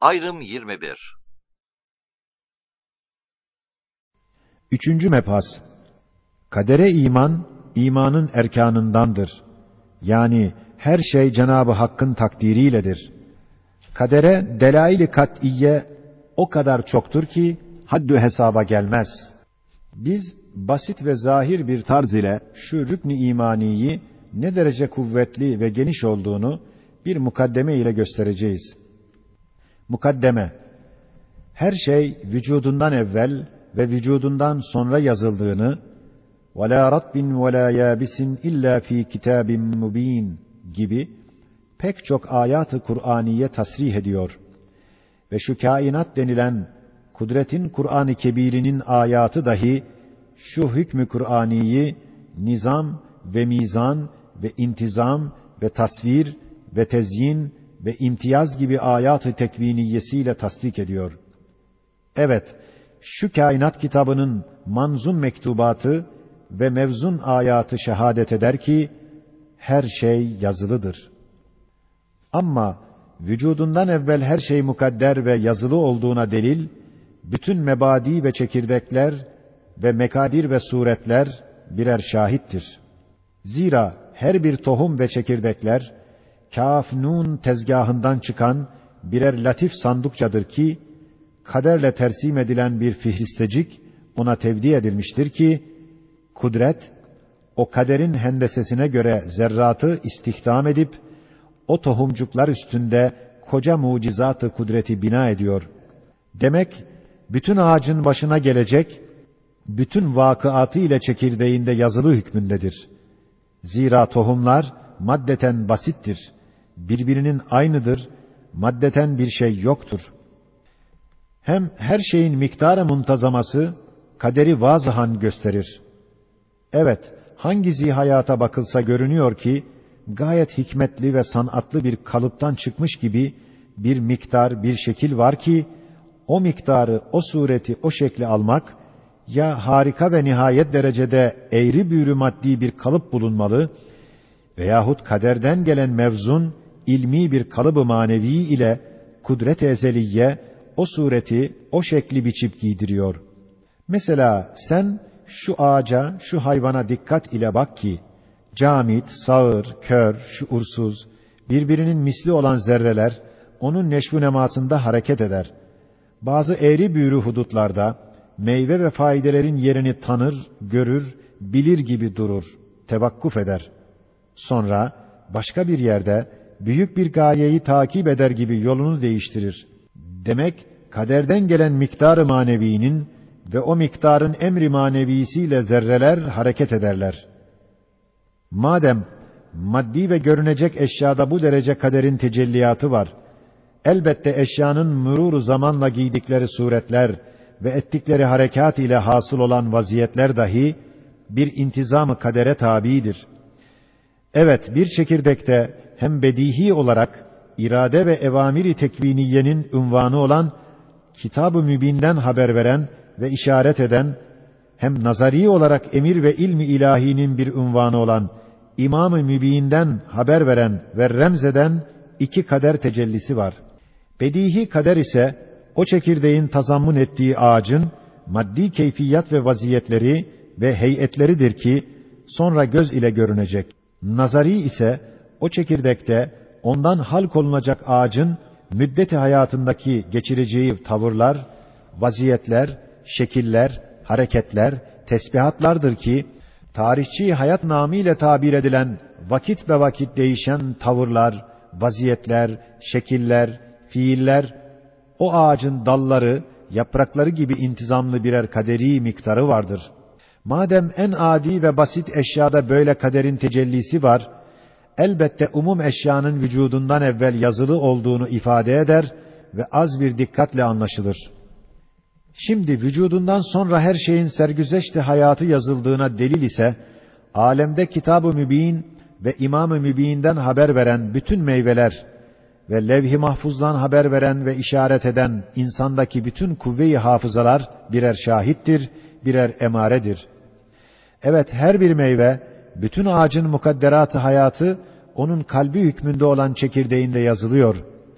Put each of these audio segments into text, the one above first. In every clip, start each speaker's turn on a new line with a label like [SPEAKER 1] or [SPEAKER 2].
[SPEAKER 1] Ayrım 21.
[SPEAKER 2] Üçüncü mebhas. Kadere iman, imanın erkanındandır. Yani her şey Cenab-ı Hakk'ın takdiriyledir. Kadere delail-i kat'iyye o kadar çoktur ki haddü hesaba gelmez. Biz basit ve zahir bir tarz ile şu rükn-i imaniyi ne derece kuvvetli ve geniş olduğunu bir mukaddeme ile göstereceğiz. Mukaddeme: her şey vücudundan evvel ve vücudundan sonra yazıldığını وَلَا رَطْبٍ وَلَا يَابِسٍ اِلَّا ف۪ي كِتَابٍ مُب۪ينٍ gibi pek çok ayat-ı Kur'aniye tasrih ediyor. Ve şu kainat denilen kudretin Kur'an-ı Kebir'inin ayatı dahi şu hükmü Kur'aniyi nizam ve mizan ve intizam ve tasvir ve tezyin ve imtiyaz gibi ayat-ı tekviniyesiyle tasdik ediyor. Evet, şu kainat kitabının manzum mektubatı ve mevzun ayatı şehadet eder ki her şey yazılıdır. Ama vücudundan evvel her şey mukadder ve yazılı olduğuna delil, bütün mebadi ve çekirdekler ve mekadir ve suretler birer şahittir. Zira her bir tohum ve çekirdekler, kâf nun tezgahından çıkan birer latif sandukçadır ki, kaderle tersim edilen bir fihristecik ona tevdi edilmiştir ki, kudret, o kaderin hendesesine göre zerratı istihdam edip, o tohumcuklar üstünde koca mucizat-ı kudreti bina ediyor. Demek, bütün ağacın başına gelecek, bütün vakıatı ile çekirdeğinde yazılı hükmündedir. Zira tohumlar maddeten basittir, birbirinin aynıdır, maddeten bir şey yoktur. Hem her şeyin miktar-ı muntazaması, kaderi vazahan gösterir. Evet, hangi zihayata bakılsa görünüyor ki, gayet hikmetli ve sanatlı bir kalıptan çıkmış gibi bir miktar, bir şekil var ki, o miktarı, o sureti, o şekli almak, ya harika ve nihayet derecede eğri büğrü maddi bir kalıp bulunmalı, veyahut kaderden gelen mevzun, ilmi bir kalıbı manevi ile kudret-i ezeliye, o sureti, o şekli biçip giydiriyor. Mesela sen, şu ağaca, şu hayvana dikkat ile bak ki, camit, sağır, kör, şuursuz, birbirinin misli olan zerreler, onun neşv-ü nemasında hareket eder. Bazı eğri büğrü hudutlarda, meyve ve faidelerin yerini tanır, görür, bilir gibi durur, tevakkuf eder. Sonra, başka bir yerde, büyük bir gayeyi takip eder gibi yolunu değiştirir. Demek, kaderden gelen miktar-ı manevinin ve o miktarın emri manevisiyle zerreler hareket ederler. Madem maddi ve görünecek eşyada bu derece kaderin tecelliyatı var, elbette eşyanın mürûr-u zamanla giydikleri suretler ve ettikleri harekat ile hasıl olan vaziyetler dahi bir intizam-ı kadere tabidir. Evet, bir çekirdekte hem bedihi olarak irade ve evamiri tekviniyenin unvanı olan Kitab-ı Mübin'den haber veren ve işaret eden, hem nazari olarak emir ve ilmi ilahinin bir unvanı olan İmam-ı Mübin'den haber veren ve remzeden iki kader tecellisi var. Bedihi kader ise o çekirdeğin tazammun ettiği ağacın maddi keyfiyat ve vaziyetleri ve heyetleridir ki sonra göz ile görünecek. Nazari ise o çekirdekte ondan halk olunacak ağacın müddeti hayatındaki geçireceği tavırlar, vaziyetler, şekiller, hareketler, tesbihatlardır ki tarihçi hayat namıyla tabir edilen vakit be vakit değişen tavırlar, vaziyetler, şekiller, fiiller, o ağacın dalları, yaprakları gibi intizamlı birer kaderi miktarı vardır. Madem en adi ve basit eşyada böyle kaderin tecellisi var, elbette umum eşyanın vücudundan evvel yazılı olduğunu ifade eder ve az bir dikkatle anlaşılır. Şimdi vücudundan sonra her şeyin sergüzeşt-i hayatı yazıldığına delil ise, alemde Kitab-ı Mübin ve İmam-ı Mübin'den haber veren bütün meyveler ve levh-i mahfuzdan haber veren ve işaret eden insandaki bütün kuvve-i hafızalar birer şahittir, birer emaredir. Evet, her bir meyve, bütün ağacın mukadderat-ı hayatı, onun kalbi hükmünde olan çekirdeğinde yazılıyor.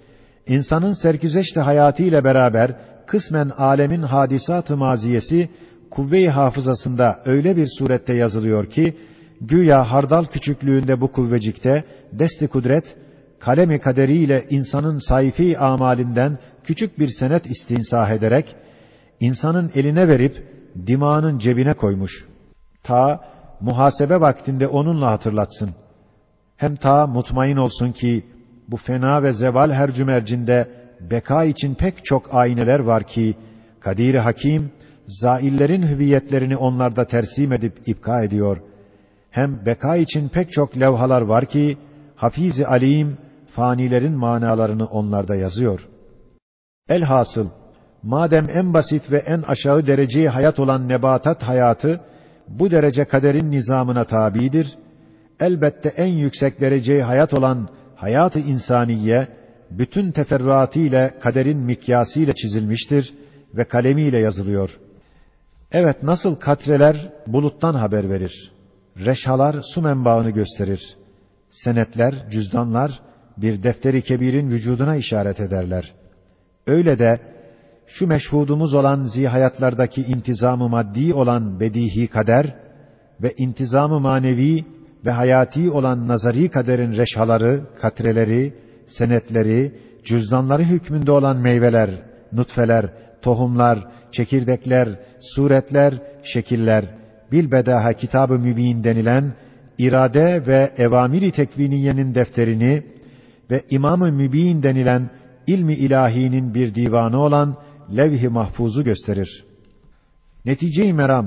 [SPEAKER 2] İnsanın sergüzeşt hayatı ile beraber kısmen alemin hadisat-ı maziyesi kuvve-i hafızasında öyle bir surette yazılıyor ki güya hardal küçüklüğünde bu kuvvecikte dest-i kudret kalemi kaderiyle insanın sayfi amalinden küçük bir senet istinsah ederek insanın eline verip dimağının cebine koymuş. Ta muhasebe vaktinde onunla hatırlatsın. Hem ta mutmain olsun ki bu fena ve zeval hercümercinde beka için pek çok ayneler var ki Kadir-i Hakim zaillerin hüviyetlerini onlarda tersim edip ipka ediyor. Hem beka için pek çok levhalar var ki Hafiz-i Alim fanilerin manalarını onlarda yazıyor. Elhasıl madem en basit ve en aşağı dereceyi hayat olan nebatat hayatı bu derece kaderin nizamına tabidir, elbette en yüksek dereceyi hayat olan hayat-ı insaniye bütün teferruatı ile kaderin mikyası ile çizilmiştir ve kalemiyle yazılıyor. Evet, nasıl katreler buluttan haber verir, reşhalar su menbaını gösterir, senetler, cüzdanlar bir defteri kebirin vücuduna işaret ederler. Öyle de şu meşhudumuz olan zihayatlardaki intizamı maddi olan bedihi kader ve intizamı manevi ve hayati olan nazari kaderin reşhaları, katreleri, senetleri, cüzdanları hükmünde olan meyveler, nutfeler, tohumlar, çekirdekler, suretler, şekiller, bilbedaha kitab-ı mübin denilen irade ve evamiri tekviniyenin defterini ve İmam-ı Mübin denilen ilmi ilahinin bir divanı olan levh-i mahfuzu gösterir. Netice-i meram,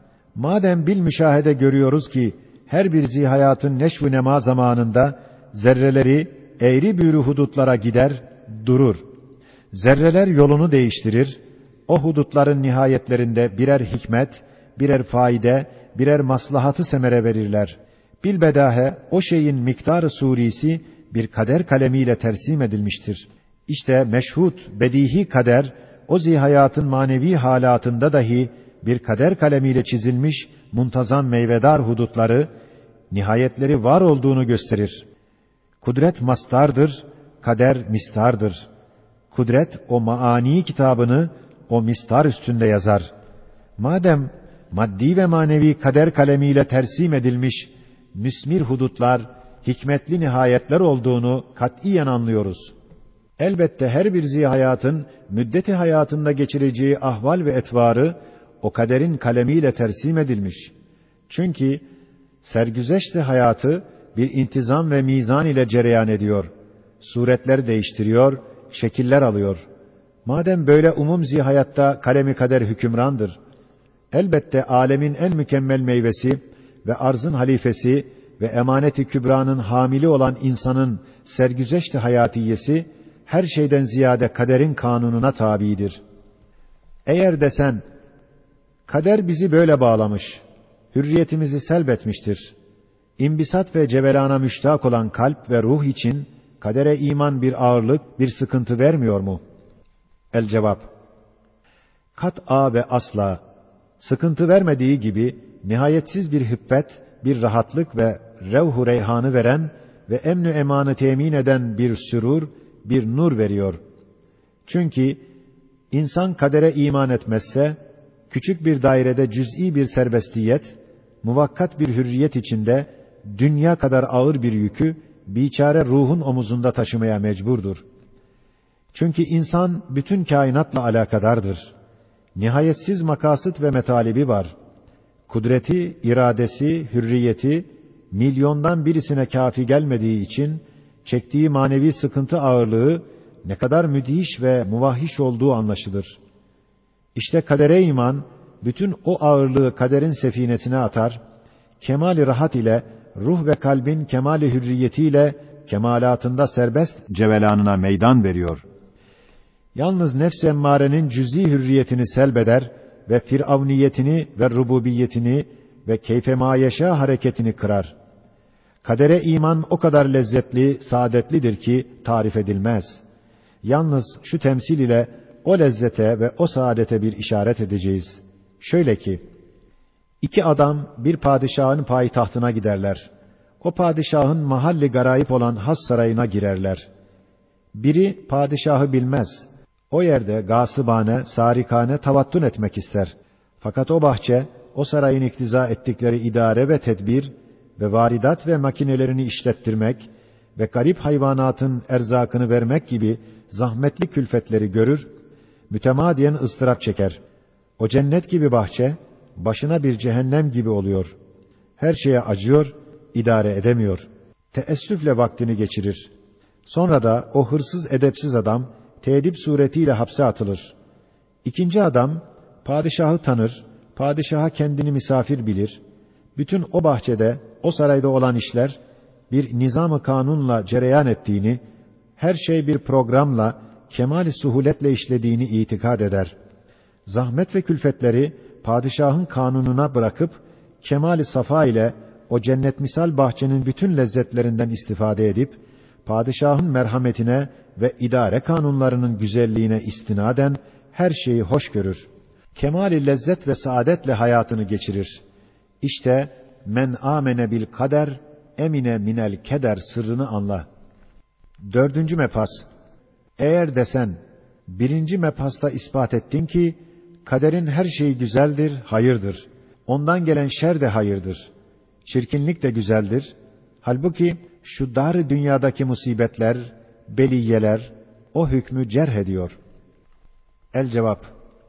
[SPEAKER 2] madem bil müşahede görüyoruz ki her bir zihayatın neşv-ü nema zamanında zerreleri eğri büğrü hudutlara gider, durur. Zerreler yolunu değiştirir, o hudutların nihayetlerinde birer hikmet, birer faide, birer maslahatı semere verirler. Bilbedahe o şeyin miktar-ı surisi bir kader kalemiyle tersim edilmiştir. İşte meşhud, bedihi kader, o zihayatın manevi halatında dahi bir kader kalemiyle çizilmiş muntazam meyvedar hudutları, nihayetleri var olduğunu gösterir. Kudret mastardır, kader mistardır. Kudret o maani kitabını o mistar üstünde yazar. Madem maddi ve manevi kader kalemiyle tersim edilmiş müsmir hudutlar, hikmetli nihayetler olduğunu katiyen anlıyoruz. Elbette her bir zihayatın müddeti hayatında geçireceği ahval ve etvarı o kaderin kalemiyle tersim edilmiş. Çünkü sergüzeşt hayatı bir intizam ve mizan ile cereyan ediyor. Suretler değiştiriyor, şekiller alıyor. Madem böyle umum zihayatta kalemi kader hükümrandır, elbette alemin en mükemmel meyvesi ve arzın halifesi ve emanet-i kübranın hamili olan insanın sergüzeşt hayatiyesi her şeyden ziyade kaderin kanununa tabidir. Eğer desen, kader bizi böyle bağlamış, hürriyetimizi selbetmiştir. İmbisat ve cebelana müştak olan kalp ve ruh için kadere iman bir ağırlık, bir sıkıntı vermiyor mu? El cevap: kat'a ve asla sıkıntı vermediği gibi nihayetsiz bir hübbet, bir rahatlık ve revh-u reyhanı veren ve emn-ü emanı temin eden bir sürur, bir nur veriyor. Çünkü insan kadere iman etmezse küçük bir dairede cüz'i bir serbestiyet, muvakkat bir hürriyet içinde dünya kadar ağır bir yükü biçare ruhun omuzunda taşımaya mecburdur. Çünkü insan bütün kainatla alakadardır. Nihayetsiz makasıt ve metalibi var. Kudreti, iradesi, hürriyeti milyondan birisine kâfi gelmediği için çektiği manevi sıkıntı ağırlığı ne kadar müthiş ve muvahhiş olduğu anlaşılır. İşte kadere iman bütün o ağırlığı kaderin sefinesine atar, kemali rahat ile ruh ve kalbin kemali hürriyetiyle kemalatında serbest cevelanına meydan veriyor. Yalnız nefs-i emmarenin cüz'i hürriyetini selbeder ve firavniyetini ve rububiyetini ve keyfe mayeşâ hareketini kırar. Kadere iman o kadar lezzetli, saadetlidir ki tarif edilmez. Yalnız şu temsil ile o lezzete ve o saadete bir işaret edeceğiz. Şöyle ki, iki adam bir padişahın payitahtına giderler. O padişahın mahalli garayip olan has sarayına girerler. Biri padişahı bilmez. O yerde gasıbane, sarikane tavattun etmek ister. Fakat o bahçe, o sarayın iktiza ettikleri idare ve tedbir ve varidat ve makinelerini işlettirmek ve garip hayvanatın erzakını vermek gibi zahmetli külfetleri görür, mütemadiyen ıstırap çeker. O cennet gibi bahçe, başına bir cehennem gibi oluyor. Her şeye acıyor, idare edemiyor. Teessüfle vaktini geçirir. Sonra da o hırsız edepsiz adam, tedip suretiyle hapse atılır. İkinci adam, padişahı tanır, padişaha kendini misafir bilir. Bütün o bahçede, o sarayda olan işler, bir nizam-ı kanunla cereyan ettiğini, her şey bir programla, kemâl-i suhuletle işlediğini itikad eder. Zahmet ve külfetleri padişahın kanununa bırakıp, kemâl-i safa ile o cennet misal bahçenin bütün lezzetlerinden istifade edip, padişahın merhametine ve idare kanunlarının güzelliğine istinaden her şeyi hoş görür. Kemâl-i lezzet ve saadetle hayatını geçirir. İşte men amene bil kader emine minel keder sırrını anla. Dördüncü mebhas. Eğer desen, birinci mebhasta ispat ettin ki, kaderin her şeyi güzeldir, hayırdır. Ondan gelen şer de hayırdır. Çirkinlik de güzeldir. Halbuki şu dar dünyadaki musibetler, beliyeler o hükmü cerh ediyor. El cevap.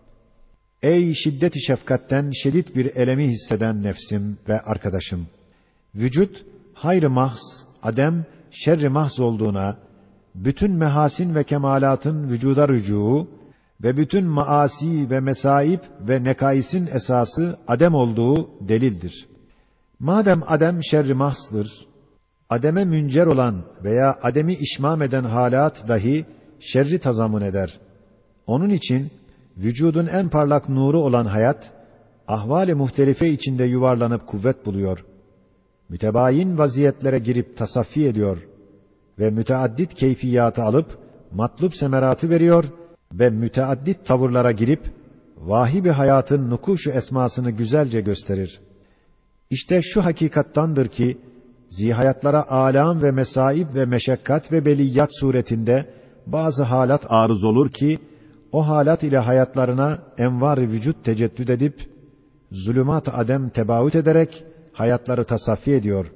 [SPEAKER 2] Ey şiddet-i şefkatten şiddet bir elemi hisseden nefsim ve arkadaşım. Vücut hayr-ı mahz, adem şerr-i mahz olduğuna, bütün mehasin ve kemalatın vücuda rücuu ve bütün maasi ve mesaib ve nekaisin esası adem olduğu delildir. Madem adem şerr-i mahzdır, ademe müncer olan veya ademi işmam eden halat dahi şerri tazamun eder. Onun için vücudun en parlak nuru olan hayat, ahval-i muhtelife içinde yuvarlanıp kuvvet buluyor. Mütebayin vaziyetlere girip tasaffi ediyor ve müteaddit keyfiyatı alıp matlub semeratı veriyor ve müteaddit tavırlara girip vahibi hayatın nukuşu esmasını güzelce gösterir. İşte şu hakikattandır ki zihayatlara âlâm ve mesaib ve meşakkat ve beliyat suretinde bazı halat arız olur ki o halat ile hayatlarına envar-ı vücut teceddüd edip zulümat-ı adem tebaüt ederek hayatları tasaffi ediyor.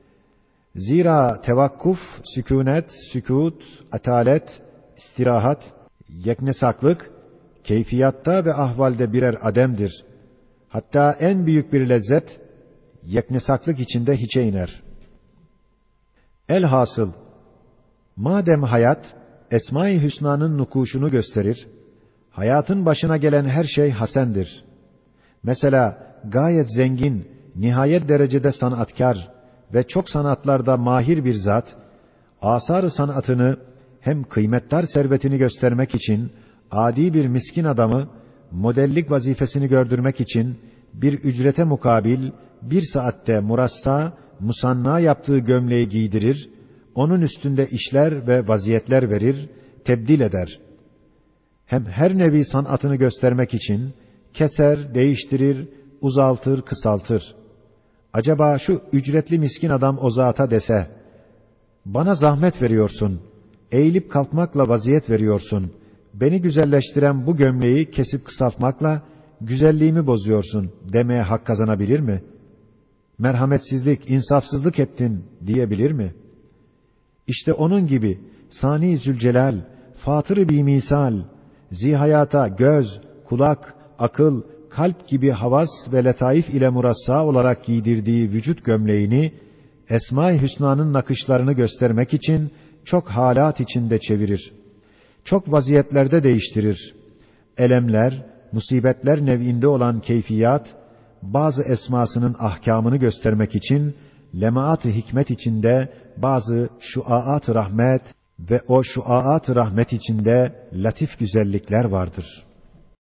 [SPEAKER 2] Zira tevakkuf, sükûnet, sükût, atalet, istirahat, yeknesaklık, keyfiyatta ve ahvalde birer ademdir. Hatta en büyük bir lezzet, yeknesaklık içinde hiçe iner. Elhasıl, madem hayat, Esma-i Hüsna'nın nukuşunu gösterir, hayatın başına gelen her şey hasendir. Mesela gayet zengin, nihayet derecede sanatkar ve çok sanatlarda mahir bir zat, asar-ı sanatını hem kıymetdar servetini göstermek için, adi bir miskin adamı, modellik vazifesini gördürmek için, bir ücrete mukabil, bir saatte murassa, musanna yaptığı gömleği giydirir, onun üstünde işler ve vaziyetler verir, tebdil eder. Hem her nevi sanatını göstermek için, keser, değiştirir, uzaltır, kısaltır. Acaba şu ücretli miskin adam o zata dese, bana zahmet veriyorsun, eğilip kalkmakla vaziyet veriyorsun, beni güzelleştiren bu gömleği kesip kısaltmakla güzelliğimi bozuyorsun demeye hak kazanabilir mi? Merhametsizlik, insafsızlık ettin diyebilir mi? İşte onun gibi Sani Zülcelal, Fatır-ı Bimisal, zihayata göz, kulak, akıl, kalp gibi havas ve letaif ile murassa olarak giydirdiği vücut gömleğini Esma-i Hüsna'nın nakışlarını göstermek için çok halat içinde çevirir. Çok vaziyetlerde değiştirir. Elemler, musibetler nev'inde olan keyfiyat, bazı esmasının ahkamını göstermek için lemaat-ı hikmet içinde bazı şuaat-ı rahmet ve o şuaat-ı rahmet içinde latif güzellikler vardır.